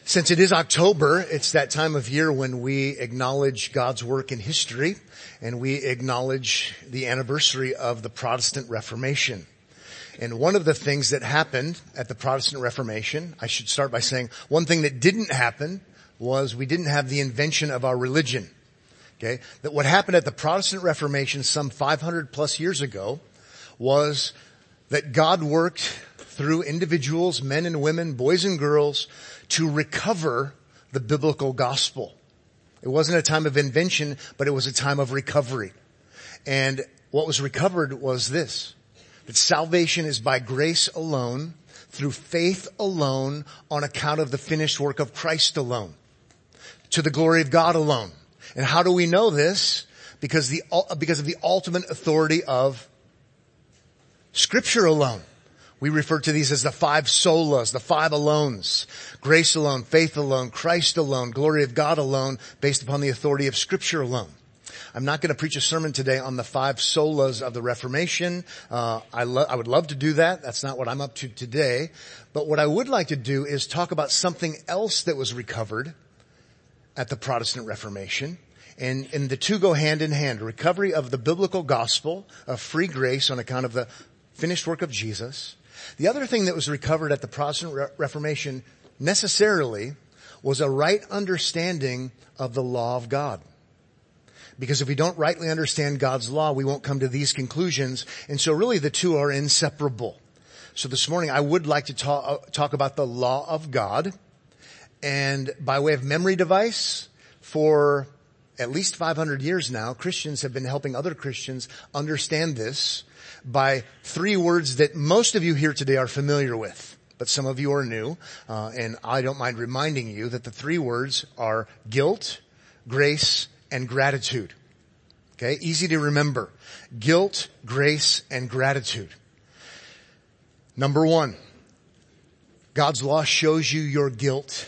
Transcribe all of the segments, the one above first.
Since it is October, it's that time of year when we acknowledge God's work in history and we acknowledge the anniversary of the Protestant Reformation. And one of the things that happened at the Protestant Reformation, I should start by saying one thing that didn't happen was we didn't have the invention of our religion. Okay? That what happened at the Protestant Reformation some 500 plus years ago was that God worked through individuals, men and women, boys and girls, to recover the biblical gospel. It wasn't a time of invention, but it was a time of recovery. And what was recovered was this, that salvation is by grace alone, through faith alone, on account of the finished work of Christ alone, to the glory of God alone. And how do we know this? Because of the ultimate authority of Scripture alone. We refer to these as the five solas, the five alones. Grace alone, faith alone, Christ alone, glory of God alone, based upon the authority of Scripture alone. I'm not going to preach a sermon today on the five solas of the Reformation. I would love to do that. That's not what I'm up to today. But what I would like to do is talk about something else that was recovered at the Protestant Reformation. And the two go hand in hand. Recovery of the biblical gospel of free grace on account of the finished work of Jesus. The other thing that was recovered at the Protestant Reformation necessarily was a right understanding of the law of God. Because if we don't rightly understand God's law, we won't come to these conclusions. And so really the two are inseparable. So this morning I would like to talk about the law of God. And by way of memory device, for at least 500 years now, Christians have been helping other Christians understand this by three words that most of you here today are familiar with, but some of you are new, and I don't mind reminding you that the three words are guilt, grace, and gratitude. Okay, easy to remember. Guilt, grace, and gratitude. Number one, God's law shows you your guilt.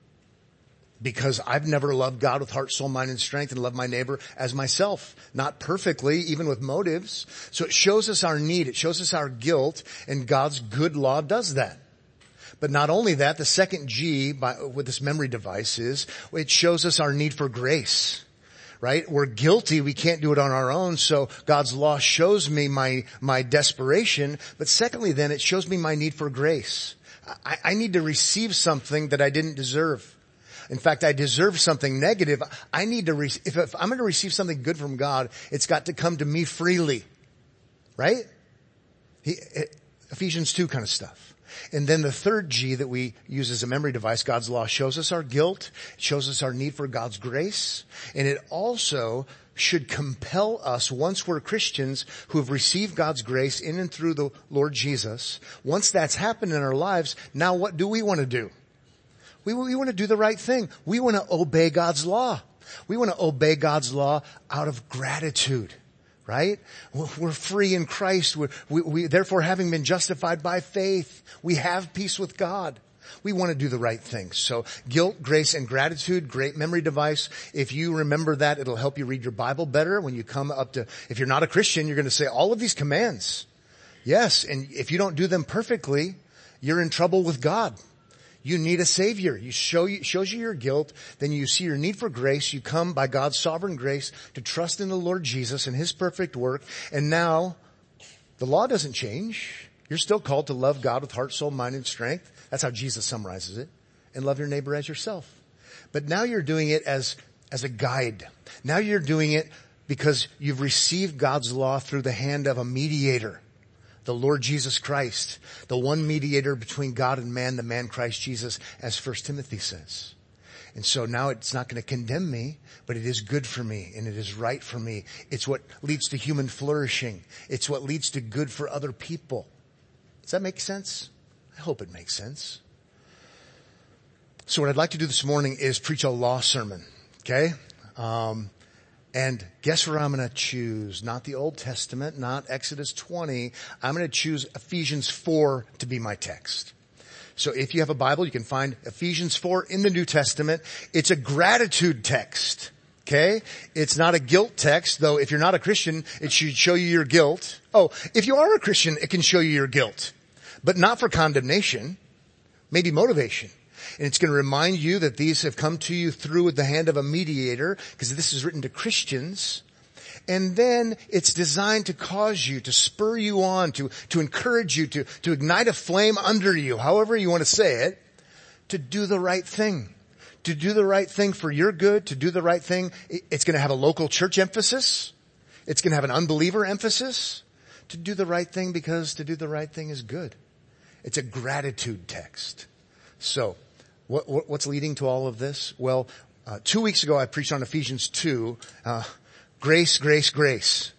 Because I've never loved God with heart, soul, mind, and strength, and loved my neighbor as myself. Not perfectly, even with motives. So it shows us our need. It shows us our guilt, and God's good law does that. But not only that, the second G with this memory device is, it shows us our need for grace. Right? We're guilty. We can't do it on our own. So God's law shows me my desperation. But secondly, then, it shows me my need for grace. I need to receive something that I didn't deserve. In fact, I deserve something negative. I need to, if I'm going to receive something good from God, it's got to come to me freely. Right? Ephesians 2 kind of stuff. And then the third G that we use as a memory device, God's law, shows us our guilt. It shows us our need for God's grace. And it also should compel us, once we're Christians who have received God's grace in and through the Lord Jesus, once that's happened in our lives, now what do we want to do? We want to do the right thing. We want to obey God's law. We want to obey God's law out of gratitude, right? We're free in Christ. We therefore, having been justified by faith, we have peace with God. We want to do the right thing. So guilt, grace, and gratitude, great memory device. If you remember that, it'll help you read your Bible better when you come up to, if you're not a Christian, you're going to say all of these commands. Yes, and if you don't do them perfectly, you're in trouble with God. You need a Savior. Shows you your guilt. Then you see your need for grace. You come by God's sovereign grace to trust in the Lord Jesus and His perfect work. And now, the law doesn't change. You're still called to love God with heart, soul, mind, and strength. That's how Jesus summarizes it. And love your neighbor as yourself. But now you're doing it as a guide. Now you're doing it because you've received God's law through the hand of a mediator. The Lord Jesus Christ, the one mediator between God and man, the man Christ Jesus, as 1 Timothy says. And so now it's not going to condemn me, but it is good for me and it is right for me. It's what leads to human flourishing. It's what leads to good for other people. Does that make sense? I hope it makes sense. So what I'd like to do this morning is preach a law sermon. Okay? And guess where I'm going to choose? Not the Old Testament, not Exodus 20. I'm going to choose Ephesians 4 to be my text. So if you have a Bible, you can find Ephesians 4 in the New Testament. It's a gratitude text. Okay? It's not a guilt text, though if you're not a Christian, it should show you your guilt. Oh, if you are a Christian, it can show you your guilt. But not for condemnation. Maybe motivation. And it's going to remind you that these have come to you through the hand of a mediator, because this is written to Christians. And then it's designed to cause you, to spur you on, to encourage you, to ignite a flame under you, however you want to say it, to do the right thing. To do the right thing for your good, to do the right thing. It's going to have a local church emphasis. It's going to have an unbeliever emphasis. To do the right thing, because to do the right thing is good. It's a gratitude text. So, what's leading to all of this? Well, 2 weeks ago I preached on Ephesians 2, grace, grace, grace.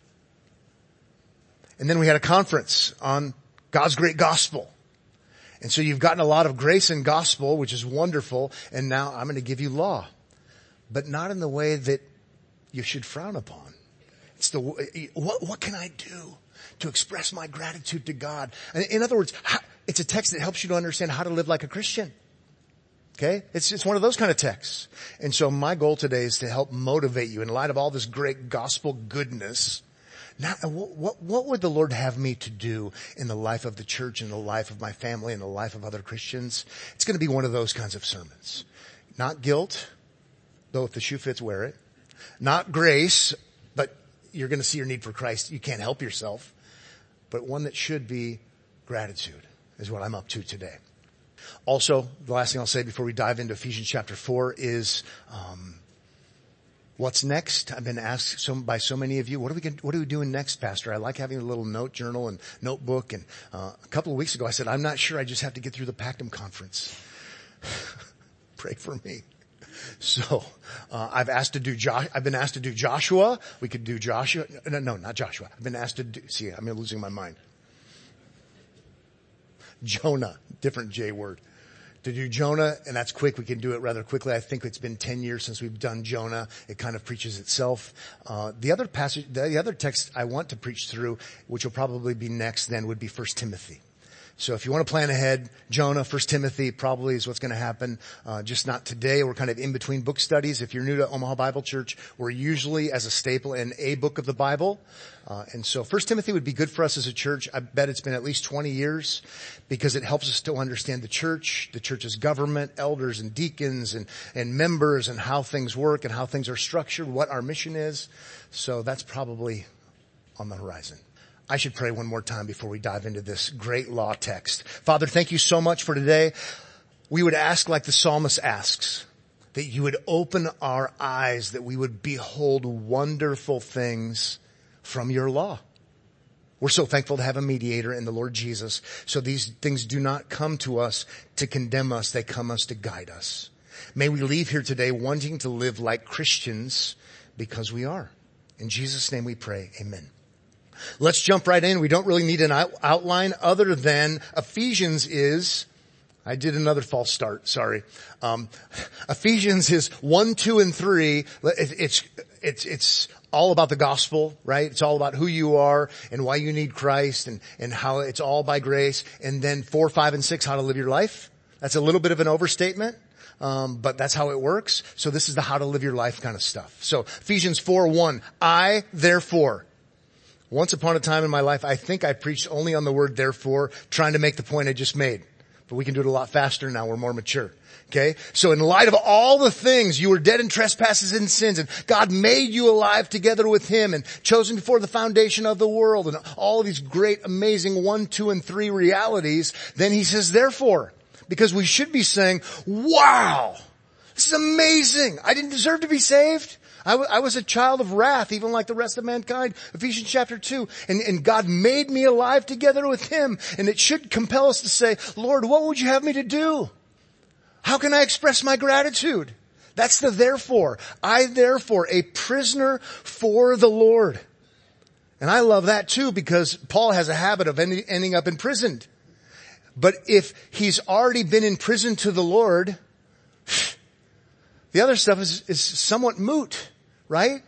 And then we had a conference on God's great gospel. And so you've gotten a lot of grace and gospel, which is wonderful. And now I'm going to give you law, but not in the way that you should frown upon. It's what can I do to express my gratitude to God? In other words, it's a text that helps you to understand how to live like a Christian. Okay? It's one of those kind of texts. And so my goal today is to help motivate you in light of all this great gospel goodness. Now, what would the Lord have me to do in the life of the church, in the life of my family, in the life of other Christians? It's going to be one of those kinds of sermons. Not guilt, though if the shoe fits, wear it. Not grace, but you're going to see your need for Christ. You can't help yourself. But one that should be gratitude is what I'm up to today. Also, the last thing I'll say before we dive into Ephesians chapter 4 is, what's next? I've been asked by so many of you, what are we doing next, Pastor? I like having a little note journal and notebook. And a couple of weeks ago I said, I'm not sure. I just have to get through the Pactum conference. Pray for me. So, I've been asked to do Joshua. We could do Joshua. No, not Joshua. I've been asked to do, I'm losing my mind. Jonah, different J word. To do Jonah, and that's quick. We can do it rather quickly. I think it's been 10 years since we've done Jonah. It kind of preaches itself. The other text I want to preach through, which will probably be next then, would be 1 Timothy. So if you want to plan ahead, Jonah, 1 Timothy probably is what's going to happen. Just not today. We're kind of in between book studies. If you're new to Omaha Bible Church, we're usually as a staple in a book of the Bible. And so 1 Timothy would be good for us as a church. I bet it's been at least 20 years because it helps us to understand the church's government, elders and deacons and members and how things work and how things are structured, what our mission is. So that's probably on the horizon. I should pray one more time before we dive into this great law text. Father, thank you so much for today. We would ask like the psalmist asks, that you would open our eyes, that we would behold wonderful things from your law. We're so thankful to have a mediator in the Lord Jesus. So these things do not come to us to condemn us. They come us to guide us. May we leave here today wanting to live like Christians because we are. In Jesus' name we pray. Amen. Let's jump right in. We don't really need an outline other than Ephesians is, I did another false start, sorry. Ephesians is 1, 2, and 3. It's all about the gospel, right? It's all about who you are and why you need Christ and how it's all by grace. And then 4, 5, and 6, how to live your life. That's a little bit of an overstatement. But that's how it works. So this is the how to live your life kind of stuff. So Ephesians 4:1, I therefore. Once upon a time in my life, I think I preached only on the word therefore, trying to make the point I just made. But we can do it a lot faster now. We're more mature. Okay? So in light of all the things, you were dead in trespasses and sins, and God made you alive together with Him and chosen before the foundation of the world, and all of these great, amazing 1, 2, and 3 realities. Then He says, therefore, because we should be saying, wow, this is amazing. I didn't deserve to be saved. I was a child of wrath, even like the rest of mankind. Ephesians chapter 2. And God made me alive together with Him. And it should compel us to say, Lord, what would you have me to do? How can I express my gratitude? That's the therefore. I therefore, a prisoner for the Lord. And I love that too because Paul has a habit of ending up imprisoned. But if he's already been in prison to the Lord, the other stuff is somewhat moot, right?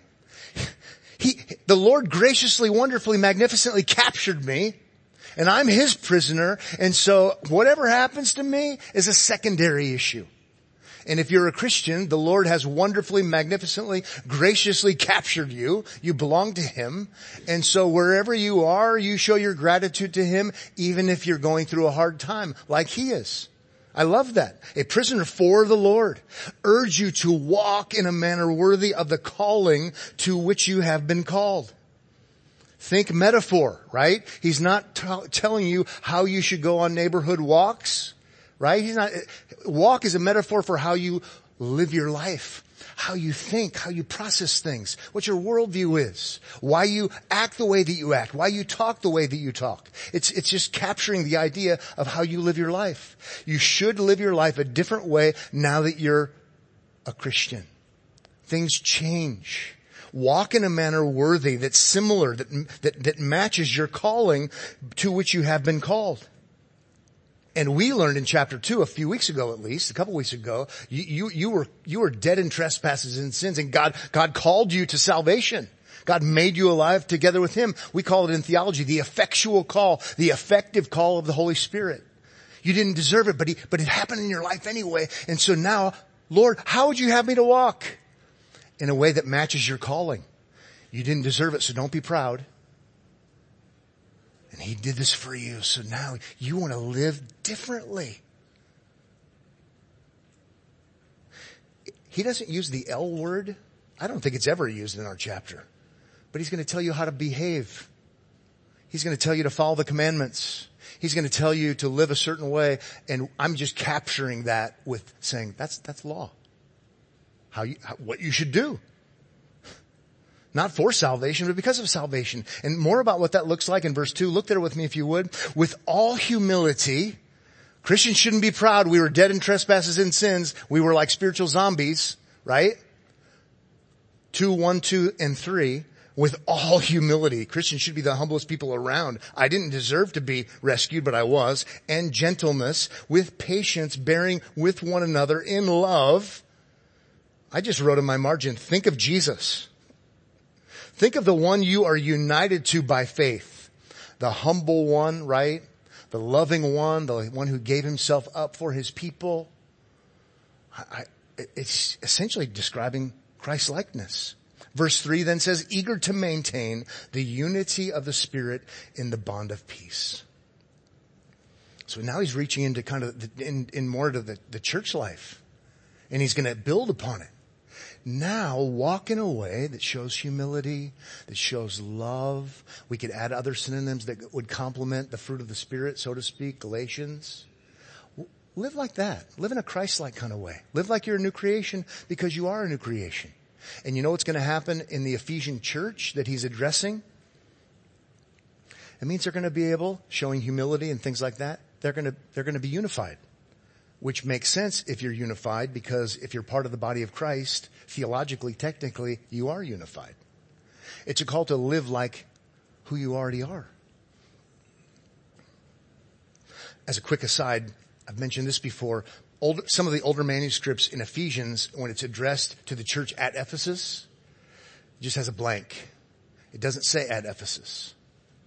The Lord graciously, wonderfully, magnificently captured me, and I'm His prisoner, and so whatever happens to me is a secondary issue. And if you're a Christian, the Lord has wonderfully, magnificently, graciously captured you. You belong to Him. And so wherever you are, you show your gratitude to Him, even if you're going through a hard time, like He is. I love that. A prisoner for the Lord. Urge you to walk in a manner worthy of the calling to which you have been called. Think metaphor, right? He's not telling you how you should go on neighborhood walks, right? Walk is a metaphor for how you live your life, how you think, how you process things, what your worldview is, why you act the way that you act, why you talk the way that you talk. It's just capturing the idea of how you live your life. You should live your life a different way now that you're a Christian. Things change. Walk in a manner worthy, that's similar, that matches your calling to which you have been called. And we learned in chapter 2 a few weeks ago, at least a couple weeks ago, you were dead in trespasses and sins, and God called you to salvation. God made you alive together with Him. We call it in theology the effectual call, the effective call of the Holy Spirit. You didn't deserve it, but it happened in your life anyway. And so now, Lord, how would you have me to walk? In a way that matches your calling. You didn't deserve it, so don't be proud. And He did this for you, so now you want to live differently. He doesn't use the L word. I don't think it's ever used in our chapter. But He's going to tell you how to behave. He's going to tell you to follow the commandments. He's going to tell you to live a certain way. And I'm just capturing that with saying, that's law. What you should do. Not for salvation, but because of salvation. And more about what that looks like in verse 2. Look there with me if you would. With all humility, Christians shouldn't be proud. We were dead in trespasses and sins. We were like spiritual zombies, right? 2, 1, 2, and 3. With all humility. Christians should be the humblest people around. I didn't deserve to be rescued, but I was. And gentleness, with patience, bearing with one another in love. I just wrote in my margin, think of Jesus. Think of the one you are united to by faith. The humble one, right? The loving one, the one who gave Himself up for His people. It's essentially describing Christ-likeness. Verse 3 then says, eager to maintain the unity of the Spirit in the bond of peace. So now He's reaching into kind of in more to the church life. And He's going to build upon it. Now walk in a way that shows humility, that shows love. We could add other synonyms that would complement the fruit of the Spirit, so to speak, Galatians. Live like that. Live in a Christ-like kind of way. Live like you're a new creation because you are a new creation. And you know what's going to happen in the Ephesian church that he's addressing? It means they're going to be able, showing humility and things like that, they're going to be unified. Which makes sense if you're unified, because if you're part of the body of Christ, theologically, technically, you are unified. It's a call to live like who you already are. As a quick aside, I've mentioned this before, some of the older manuscripts in Ephesians, when it's addressed to the church at Ephesus, it just has a blank. It doesn't say at Ephesus.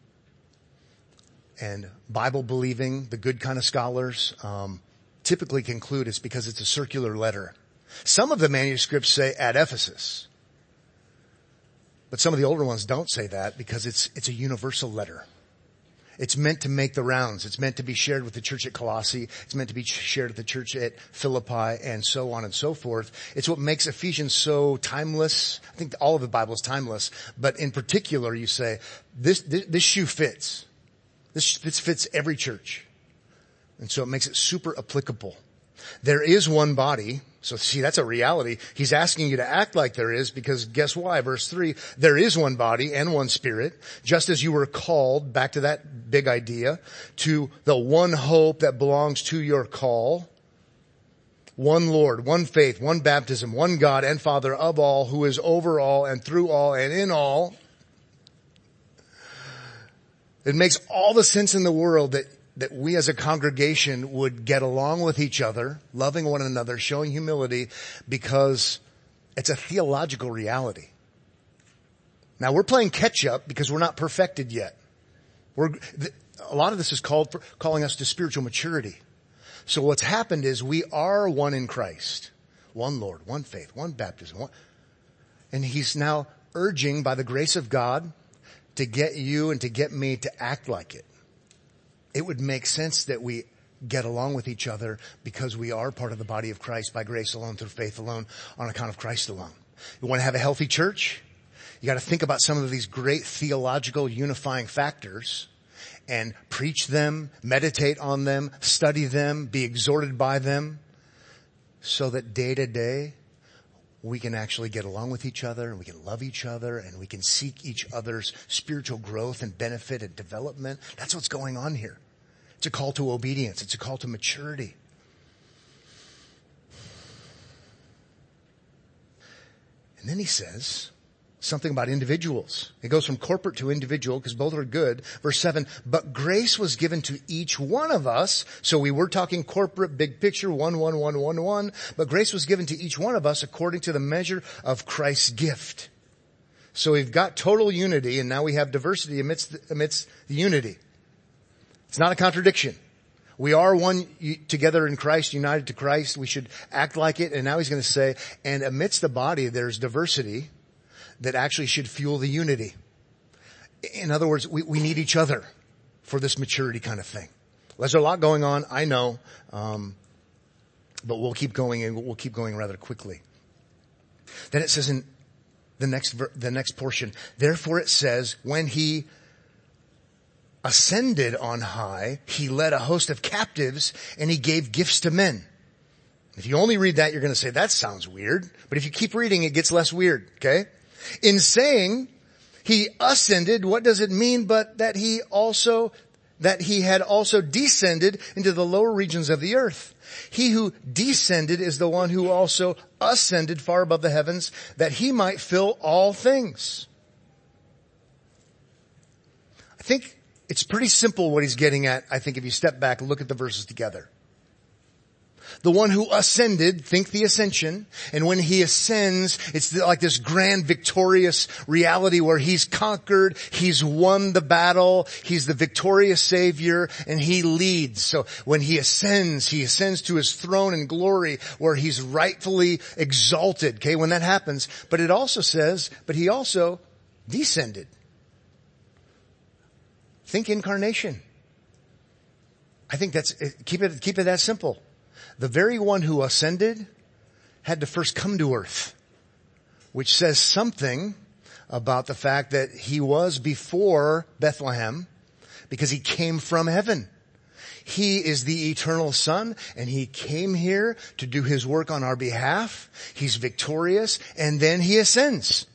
And Bible-believing, the good kind of scholars, typically conclude it's because it's a circular letter. Some of the manuscripts say at Ephesus. But some of the older ones don't say that because it's a universal letter. It's meant to make the rounds. It's meant to be shared with the church at Colossae. It's meant to be shared with the church at Philippi, and so on and so forth. It's what makes Ephesians so timeless. I think all of the Bible is timeless. But in particular, you say, this shoe fits. This fits every church. And so it makes it super applicable. There is one body. So see, that's a reality. He's asking you to act like there is, because guess why? Verse 3, there is one body and one Spirit, just as you were called, back to that big idea, to the one hope that belongs to your call. One Lord, one faith, one baptism, one God and Father of all, who is over all and through all and in all. It makes all the sense in the world that we as a congregation would get along with each other, loving one another, showing humility, because it's a theological reality. Now we're playing catch up because we're not perfected yet. A lot of this is calling us to spiritual maturity. So what's happened is we are one in Christ. One Lord, one faith, one baptism. And He's now urging, by the grace of God, to get you and to get me to act like it. It would make sense that we get along with each other because we are part of the body of Christ by grace alone, through faith alone, on account of Christ alone. You want to have a healthy church? You got to think about some of these great theological unifying factors and preach them, meditate on them, study them, be exhorted by them, so that day to day we can actually get along with each other and we can love each other and we can seek each other's spiritual growth and benefit and development. That's what's going on here. It's a call to obedience. It's a call to maturity. And then he says something about individuals. It goes from corporate to individual because both are good. Verse 7, but grace was given to each one of us. So we were talking corporate, big picture, 1, 1, 1, 1, 1. But grace was given to each one of us according to the measure of Christ's gift. So we've got total unity and now we have diversity amidst the unity. It's not a contradiction. We are one together in Christ, united to Christ. We should act like it. And now he's going to say, and amidst the body, there's diversity that actually should fuel the unity. In other words, we need each other for this maturity kind of thing. There's a lot going on, I know, but we'll keep going and we'll keep going rather quickly. Then it says in the next portion, therefore it says, when he ascended on high, he led a host of captives and he gave gifts to men. If you only read that, you're going to say, that sounds weird. But if you keep reading, it gets less weird, okay? In saying he ascended, what does it mean but that he had also descended into the lower regions of the earth? He who descended is the one who also ascended far above the heavens that he might fill all things. I think it's pretty simple what he's getting at, I think, if you step back and look at the verses together. The one who ascended, think the ascension, and when he ascends, it's like this grand victorious reality where he's conquered, he's won the battle, he's the victorious Savior, and he leads. So when he ascends to his throne in glory where he's rightfully exalted, okay, when that happens. But it also says, but he also descended. Think incarnation. I think keep it that simple. The very one who ascended had to first come to earth, which says something about the fact that he was before Bethlehem because he came from heaven. He is the eternal Son and he came here to do his work on our behalf. He's victorious and then he ascends.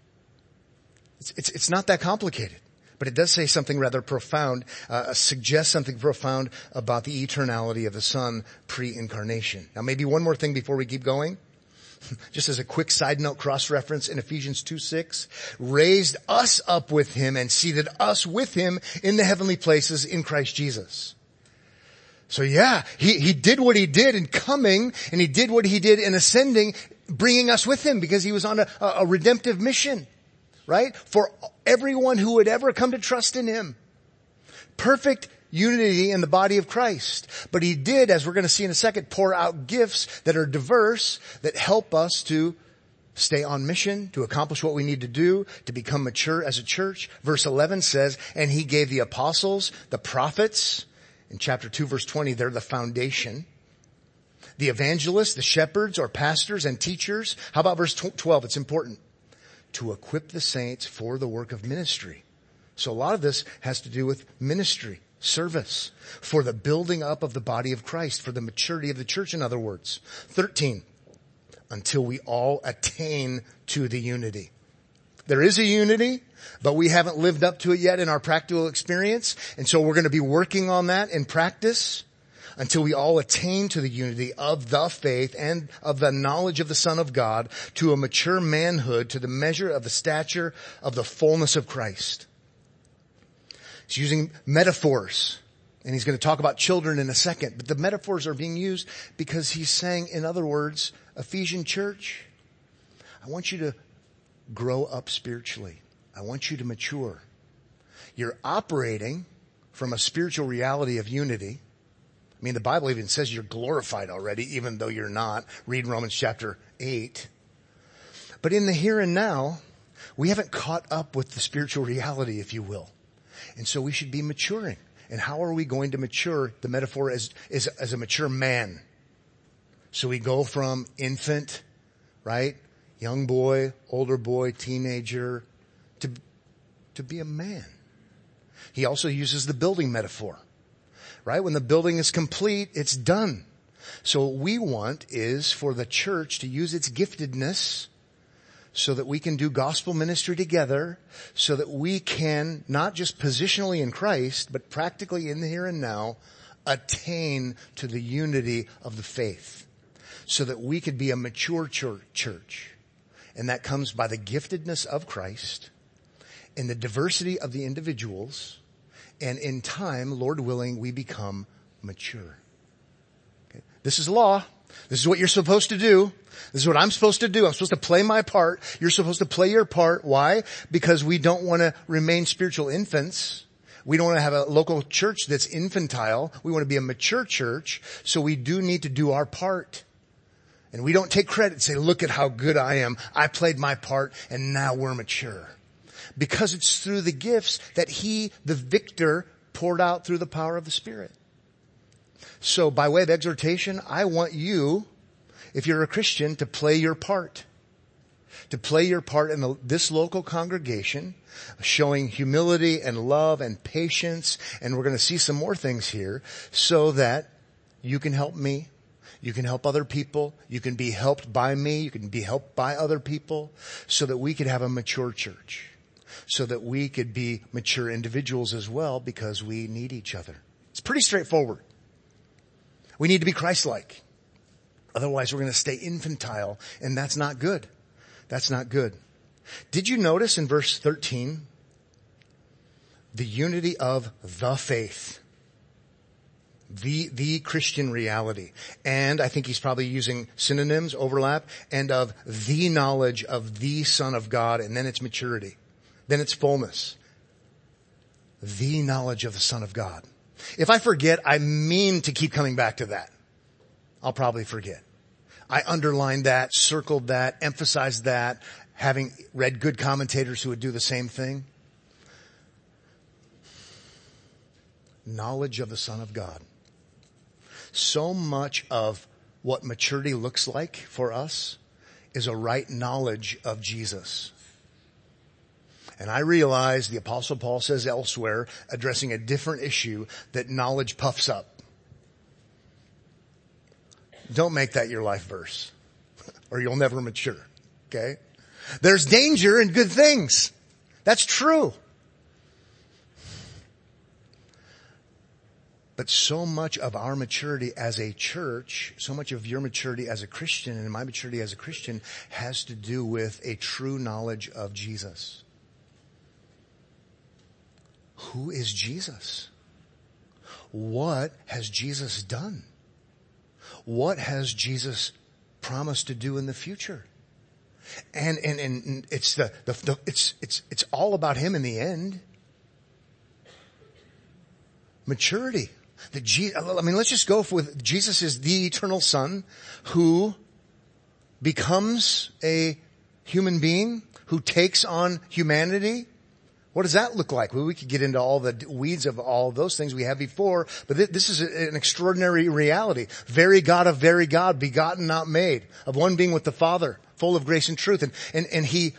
It's not that complicated. But it does say something rather profound, suggests something profound about the eternality of the Son pre-incarnation. Now maybe one more thing before we keep going. Just as a quick side note cross-reference in Ephesians 2:6, raised us up with him and seated us with him in the heavenly places in Christ Jesus. So yeah, he did what he did in coming and he did what he did in ascending, bringing us with him because he was on a redemptive mission. Right? For everyone who would ever come to trust in him. Perfect unity in the body of Christ. But he did, as we're going to see in a second, pour out gifts that are diverse, that help us to stay on mission, to accomplish what we need to do, to become mature as a church. Verse 11 says, and he gave the apostles, the prophets, in chapter 2 verse 20, they're the foundation. The evangelists, the shepherds or pastors and teachers. How about verse 12? It's important. To equip the saints for the work of ministry. So a lot of this has to do with ministry, service, for the building up of the body of Christ, for the maturity of the church, in other words. 13, until we all attain to the unity. There is a unity, but we haven't lived up to it yet in our practical experience. And so we're going to be working on that in practice. Until we all attain to the unity of the faith and of the knowledge of the Son of God, to a mature manhood, to the measure of the stature of the fullness of Christ. He's using metaphors, and he's going to talk about children in a second, but the metaphors are being used because he's saying, in other words, Ephesian church, I want you to grow up spiritually. I want you to mature. You're operating from a spiritual reality of unity. I mean, the Bible even says you're glorified already, even though you're not. Read Romans chapter 8. But in the here and now, we haven't caught up with the spiritual reality, if you will. And so we should be maturing. And how are we going to mature? The metaphor is as a mature man. So we go from infant, right? Young boy, older boy, teenager, to be a man. He also uses the building metaphor, right? When the building is complete, it's done. So what we want is for the church to use its giftedness so that we can do gospel ministry together, so that we can not just positionally in Christ, but practically in the here and now, attain to the unity of the faith, so that we could be a mature church. And that comes by the giftedness of Christ and the diversity of the individuals. And in time, Lord willing, we become mature. Okay. This is law. This is what you're supposed to do. This is what I'm supposed to do. I'm supposed to play my part. You're supposed to play your part. Why? Because we don't want to remain spiritual infants. We don't want to have a local church that's infantile. We want to be a mature church. So we do need to do our part. And we don't take credit and say, look at how good I am. I played my part and now we're mature. Because it's through the gifts that he, the victor, poured out through the power of the Spirit. So by way of exhortation, I want you, if you're a Christian, to play your part. To play your part in this local congregation, showing humility and love and patience. And we're going to see some more things here so that you can help me. You can help other people. You can be helped by me. You can be helped by other people so that we could have a mature church. So that we could be mature individuals as well because we need each other. It's pretty straightforward. We need to be Christ-like. Otherwise we're going to stay infantile and that's not good. That's not good. Did you notice in verse 13 the unity of the faith? The Christian reality. And I think he's probably using synonyms, overlap, and of the knowledge of the Son of God, and then it's maturity. Then it's fullness. The knowledge of the Son of God. If I forget, I mean to keep coming back to that. I'll probably forget. I underlined that, circled that, emphasized that, having read good commentators who would do the same thing. Knowledge of the Son of God. So much of what maturity looks like for us is a right knowledge of Jesus. And I realize the Apostle Paul says elsewhere, addressing a different issue, that knowledge puffs up. Don't make that your life verse, or you'll never mature. Okay? There's danger in good things. That's true. But so much of our maturity as a church, so much of your maturity as a Christian and my maturity as a Christian has to do with a true knowledge of Jesus. Who is Jesus? What has Jesus done? What has Jesus promised to do in the future? And it's it's all about him in the end. Maturity. Let's just go with Jesus is the eternal Son who becomes a human being, who takes on humanity. What does that look like? Well, we could get into all the weeds of all of those things we have before, but this is an extraordinary reality. Very God of very God, begotten, not made, of one being with the Father, full of grace and truth. And he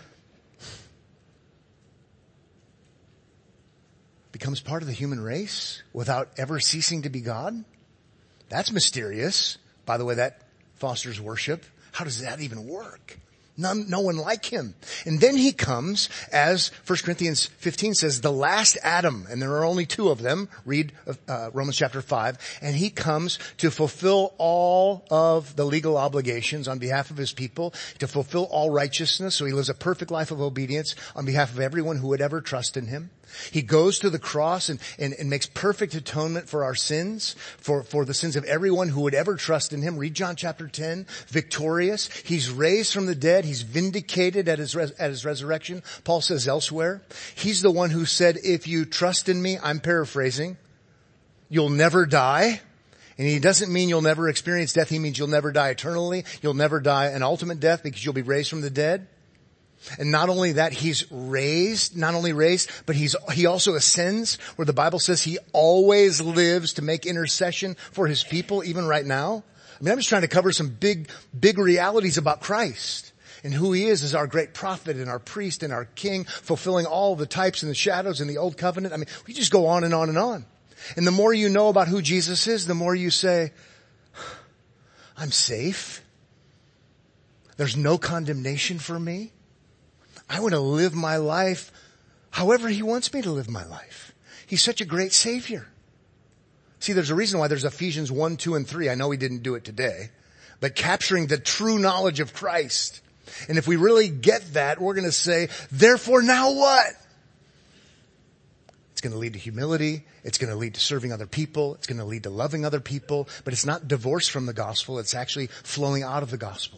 becomes part of the human race without ever ceasing to be God. That's mysterious. By the way, that fosters worship. How does that even work? No one like him. And then he comes, as 1 Corinthians 15 says, the last Adam, and there are only two of them. Read Romans chapter 5. And he comes to fulfill all of the legal obligations on behalf of his people, to fulfill all righteousness. So he lives a perfect life of obedience on behalf of everyone who would ever trust in him. He goes to the cross and makes perfect atonement for our sins, for the sins of everyone who would ever trust in him. Read John chapter 10, victorious. He's raised from the dead. He's vindicated at his resurrection. Paul says elsewhere, he's the one who said, if you trust in me, I'm paraphrasing, you'll never die. And he doesn't mean you'll never experience death. He means you'll never die eternally. You'll never die an ultimate death because you'll be raised from the dead. And not only that, he's not only raised, but he also ascends, where the Bible says he always lives to make intercession for his people, even right now. I mean, I'm just trying to cover some big realities about Christ and who he is as our great prophet and our priest and our king, fulfilling all the types and the shadows in the old covenant. I mean, we just go on and on and on. And the more you know about who Jesus is, the more you say, I'm safe. There's no condemnation for me. I want to live my life however he wants me to live my life. He's such a great Savior. See, there's a reason why there's Ephesians 1, 2, and 3. I know we didn't do it today, but capturing the true knowledge of Christ. And if we really get that, we're going to say, therefore now what? It's going to lead to humility. It's going to lead to serving other people. It's going to lead to loving other people. But it's not divorced from the gospel. It's actually flowing out of the gospel.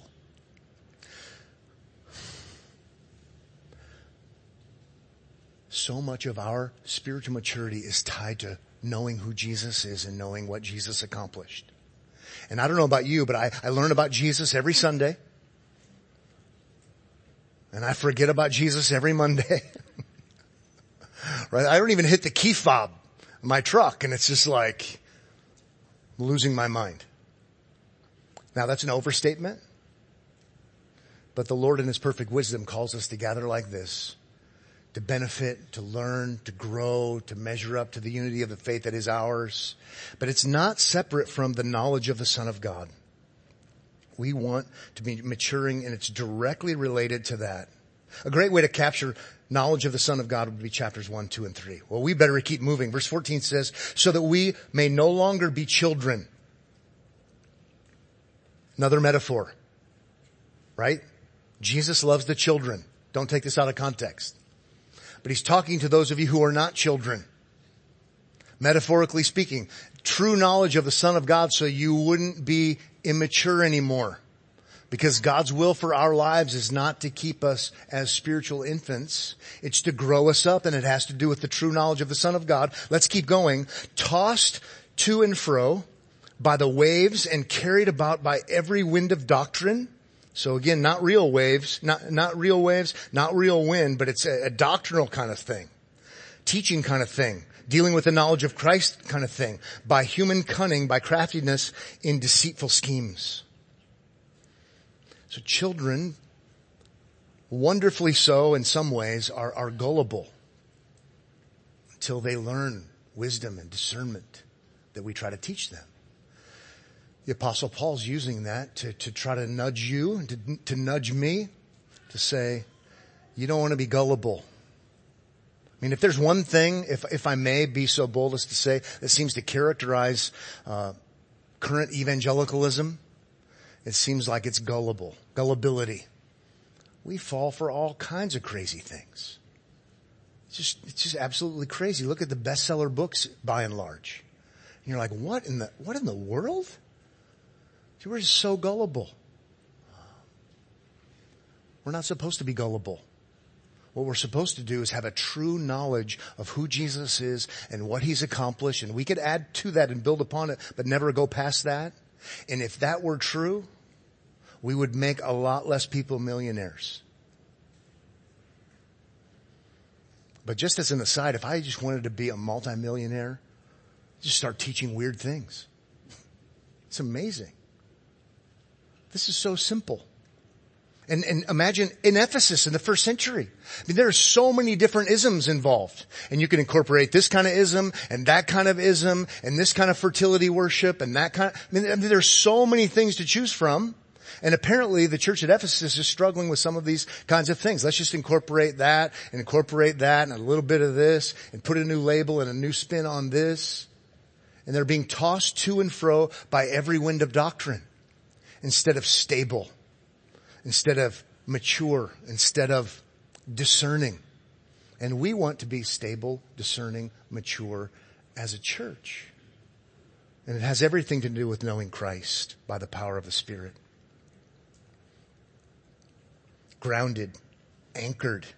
So much of our spiritual maturity is tied to knowing who Jesus is and knowing what Jesus accomplished. And I don't know about you, but I learn about Jesus every Sunday. And I forget about Jesus every Monday. Right? I don't even hit the key fob in my truck, and it's just like losing my mind. Now that's an overstatement. But the Lord in his perfect wisdom calls us to gather like this, to benefit, to learn, to grow, to measure up to the unity of the faith that is ours. But it's not separate from the knowledge of the Son of God. We want to be maturing, and it's directly related to that. A great way to capture knowledge of the Son of God would be chapters 1, 2, and 3. Well, we better keep moving. Verse 14 says, so that we may no longer be children. Another metaphor, right? Jesus loves the children. Don't take this out of context. But he's talking to those of you who are not children. Metaphorically speaking, true knowledge of the Son of God so you wouldn't be immature anymore. Because God's will for our lives is not to keep us as spiritual infants. It's to grow us up, and it has to do with the true knowledge of the Son of God. Let's keep going. Tossed to and fro by the waves and carried about by every wind of doctrine. So again, not real waves, not real waves, not real wind, but it's a doctrinal kind of thing. Teaching kind of thing. Dealing with the knowledge of Christ kind of thing. By human cunning, by craftiness in deceitful schemes. So children, wonderfully so in some ways, are gullible until they learn wisdom and discernment that we try to teach them. The Apostle Paul's using that to try to nudge you, to nudge me, to say, you don't want to be gullible. I mean, if there's one thing, if I may be so bold as to say, that seems to characterize current evangelicalism, it seems like it's gullibility. We fall for all kinds of crazy things. It's just absolutely crazy. Look at the bestseller books by and large. And you're like, what in the world? We're just so gullible. We're not supposed to be gullible. What we're supposed to do is have a true knowledge of who Jesus is and what he's accomplished. And we could add to that and build upon it, but never go past that. And if that were true, we would make a lot less people millionaires. But just as an aside, if I just wanted to be a multimillionaire, just start teaching weird things. It's amazing. This is so simple. And imagine in Ephesus in the first century. I mean, there are so many different isms involved. And you can incorporate this kind of ism and that kind of ism and this kind of fertility worship and that kind of, I mean, there's so many things to choose from. And apparently the church at Ephesus is struggling with some of these kinds of things. Let's just incorporate that and a little bit of this and put a new label and a new spin on this. And they're being tossed to and fro by every wind of doctrine instead of stable, instead of mature, instead of discerning. And we want to be stable, discerning, mature as a church. And it has everything to do with knowing Christ by the power of the Spirit. Grounded, anchored.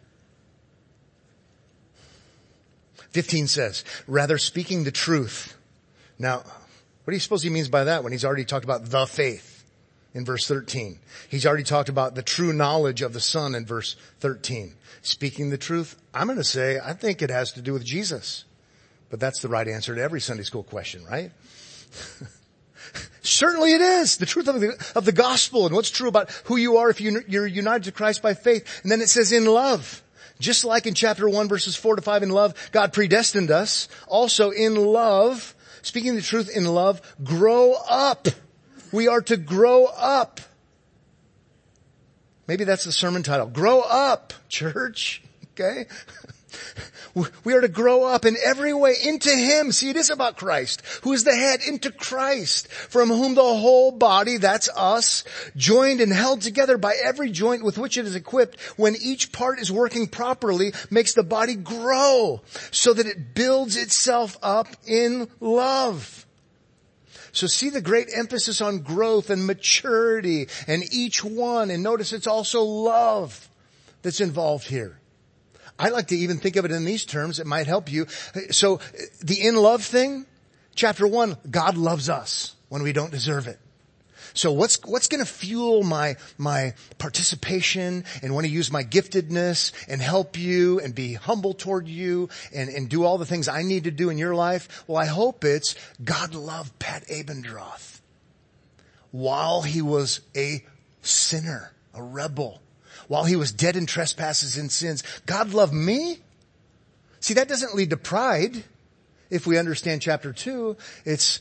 15 says, rather speaking the truth. Now, what do you suppose he means by that when he's already talked about the faith in verse 13. He's already talked about the true knowledge of the Son in verse 13. Speaking the truth, I'm going to say I think it has to do with Jesus. But that's the right answer to every Sunday school question, right? Certainly it is. The truth of the gospel and what's true about who you are if you're united to Christ by faith. And then it says in love. Just like in chapter 1 verses 4 to 5 in love, God predestined us. Also in love, speaking the truth in love, grow up. We are to grow up. Maybe that's the sermon title. Grow up, church. Okay? We are to grow up in every way into Him. See, it is about Christ, who is the head, into Christ, from whom the whole body, that's us, joined and held together by every joint with which it is equipped, when each part is working properly, makes the body grow so that it builds itself up in love. So see the great emphasis on growth and maturity and each one. And notice it's also love that's involved here. I like to even think of it in these terms. It might help you. So the in love thing, chapter 1, God loves us when we don't deserve it. So what's going to fuel my participation and want to use my giftedness and help you and be humble toward you and do all the things I need to do in your life? Well, I hope it's God loved Pat Abendroth while he was a sinner, a rebel. While he was dead in trespasses and sins. God loved me? See, that doesn't lead to pride. If we understand chapter 2, it's,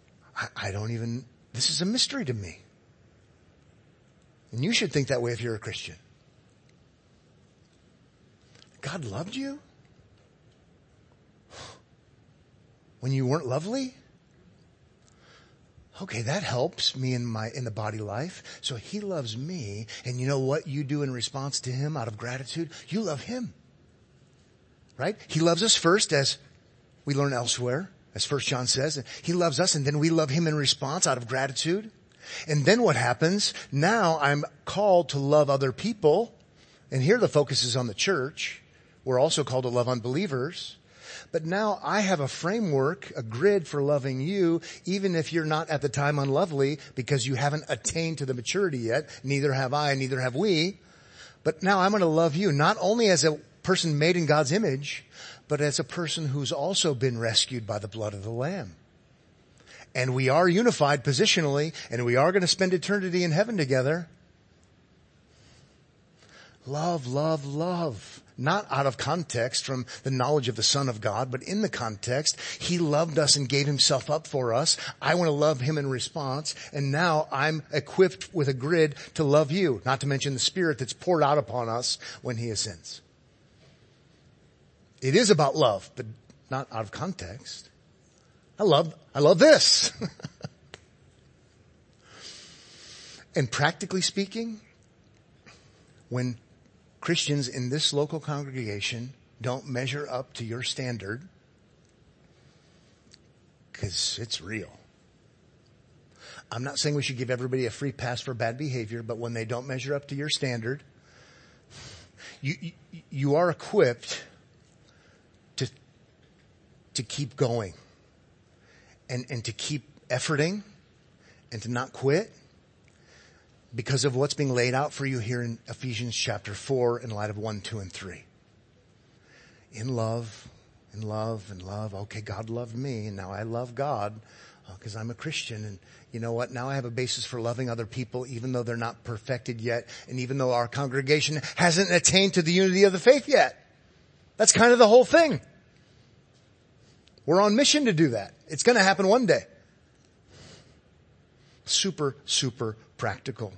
this is a mystery to me. And you should think that way if you're a Christian. God loved you? When you weren't lovely? Okay, that helps me in the body life. So He loves me. And you know what you do in response to Him out of gratitude? You love Him. Right? He loves us first, as we learn elsewhere, as 1 John says. He loves us and then we love Him in response out of gratitude. And then what happens? Now I'm called to love other people. And here the focus is on the church. We're also called to love unbelievers. But now I have a framework, a grid for loving you, even if you're not at the time unlovely because you haven't attained to the maturity yet. Neither have I, neither have we. But now I'm going to love you not only as a person made in God's image, but as a person who's also been rescued by the blood of the Lamb. And we are unified positionally, and we are going to spend eternity in heaven together. Love, love, love. Not out of context from the knowledge of the Son of God, but in the context, He loved us and gave Himself up for us. I want to love Him in response. And now I'm equipped with a grid to love you. Not to mention the Spirit that's poured out upon us when He ascends. It is about love, but not out of context. I love this. And practically speaking, when Christians in this local congregation don't measure up to your standard, because it's real. I'm not saying we should give everybody a free pass for bad behavior, but when they don't measure up to your standard, you are equipped to keep going and to keep efforting and to not quit. Because of what's being laid out for you here in Ephesians chapter 4 in light of 1, 2, and 3. In love, in love, in love. Okay, God loved me, and now I love God because I'm a Christian. And you know what? Now I have a basis for loving other people even though they're not perfected yet, and even though our congregation hasn't attained to the unity of the faith yet. That's kind of the whole thing. We're on mission to do that. It's going to happen one day. Super, super practical.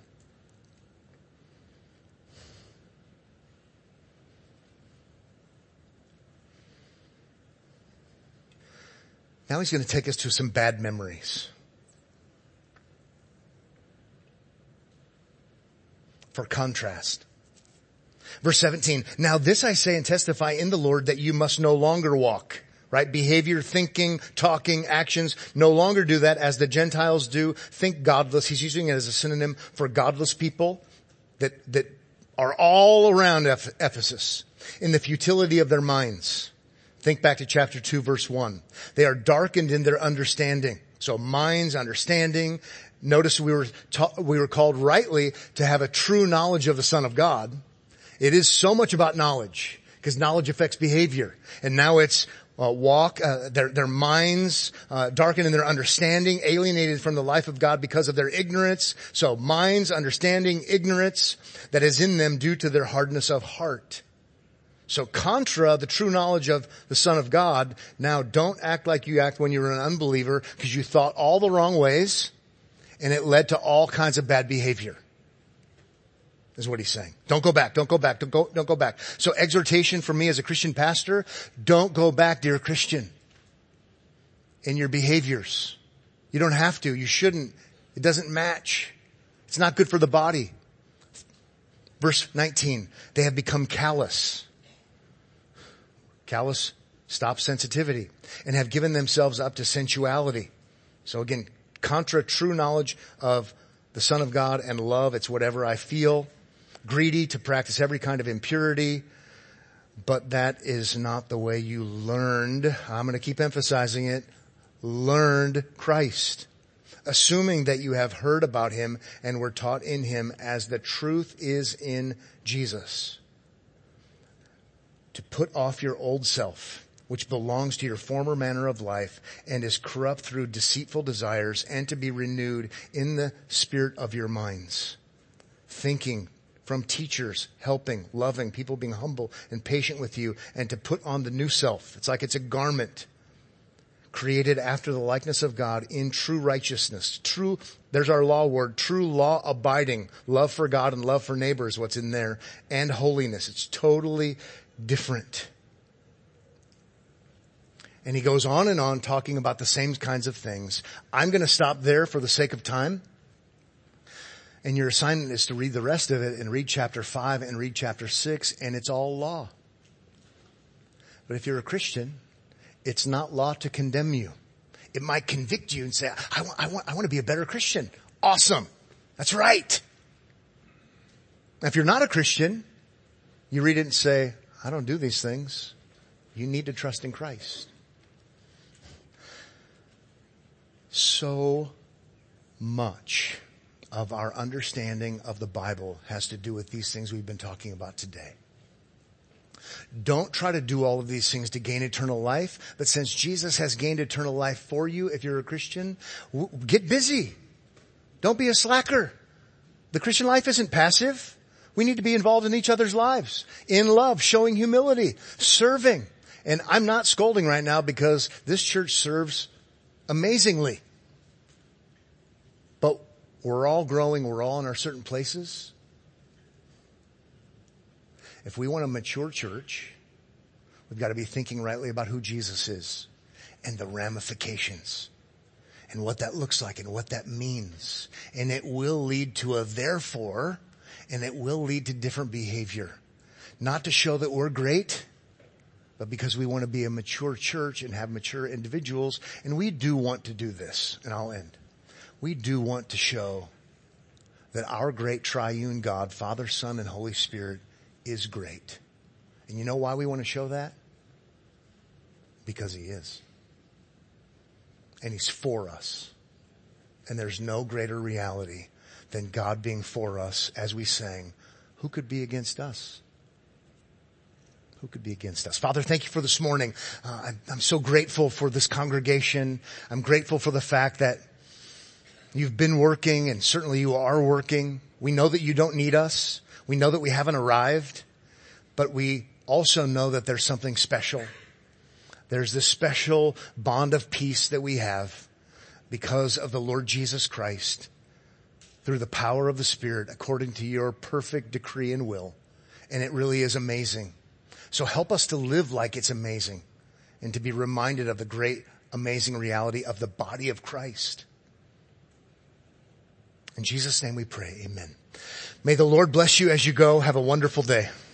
Now he's going to take us to some bad memories. For contrast. Verse 17, now this I say and testify in the Lord that you must no longer walk. Right? Behavior, thinking, talking, actions. No longer do that as the Gentiles do. Think godless. He's using it as a synonym for godless people that are all around Ephesus in the futility of their minds. Think back to chapter 2, verse 1. They are darkened in their understanding. So minds, understanding, Notice we were called rightly to have a true knowledge of the Son of God. It is so much about knowledge, because knowledge affects behavior. And now it's their minds darkened in their understanding, alienated from the life of God because of their ignorance. So minds, understanding, ignorance that is in them due to their hardness of heart. So contra the true knowledge of the Son of God, now don't act like you act when you were an unbeliever, because you thought all the wrong ways and it led to all kinds of bad behavior. Is what he's saying. Don't go back. Don't go back. Don't go back. So exhortation for me as a Christian pastor, don't go back, dear Christian, in your behaviors. You don't have to. You shouldn't. It doesn't match. It's not good for the body. Verse 19, they have become callous. Callous stops sensitivity, and have given themselves up to sensuality. So again, contra true knowledge of the Son of God and love. It's whatever I feel. Greedy to practice every kind of impurity. But that is not the way you learned. I'm going to keep emphasizing it. Learned Christ. Assuming that you have heard about him and were taught in him as the truth is in Jesus. To put off your old self, which belongs to your former manner of life and is corrupt through deceitful desires, and to be renewed in the spirit of your minds. Thinking from teachers, helping, loving, people being humble and patient with you, and to put on the new self. It's like it's a garment created after the likeness of God in true righteousness. True, there's our law word, true law abiding. Love for God and love for neighbor is what's in there. And holiness. It's totally different. And he goes on and on talking about the same kinds of things. I'm going to stop there for the sake of time. And your assignment is to read the rest of it and read chapter 5 and read chapter 6, and it's all law. But if you're a Christian, it's not law to condemn you. It might convict you and say, I want to be a better Christian. Awesome. That's right. Now, if you're not a Christian, you read it and say, I don't do these things. You need to trust in Christ. So much of our understanding of the Bible has to do with these things we've been talking about today. Don't try to do all of these things to gain eternal life, but since Jesus has gained eternal life for you, if you're a Christian, get busy. Don't be a slacker. The Christian life isn't passive. We need to be involved in each other's lives, in love, showing humility, serving. And I'm not scolding right now because this church serves amazingly. But we're all growing. We're all in our certain places. If we want a mature church, we've got to be thinking rightly about who Jesus is and the ramifications and what that looks like and what that means. And it will lead to a therefore, and it will lead to different behavior. Not to show that we're great, but because we want to be a mature church and have mature individuals. And we do want to do this, and I'll end. We do want to show that our great triune God, Father, Son, and Holy Spirit, is great. And you know why we want to show that? Because he is. And he's for us. And there's no greater reality than God being for us. As we sang, who could be against us? Who could be against us? Father, thank you for this morning. I'm so grateful for this congregation. I'm grateful for the fact that you've been working, and certainly you are working. We know that you don't need us. We know that we haven't arrived, but we also know that there's something special. There's this special bond of peace that we have because of the Lord Jesus Christ through the power of the Spirit according to your perfect decree and will. And it really is amazing. So help us to live like it's amazing and to be reminded of the great, amazing reality of the body of Christ. In Jesus' name we pray, amen. May the Lord bless you as you go. Have a wonderful day.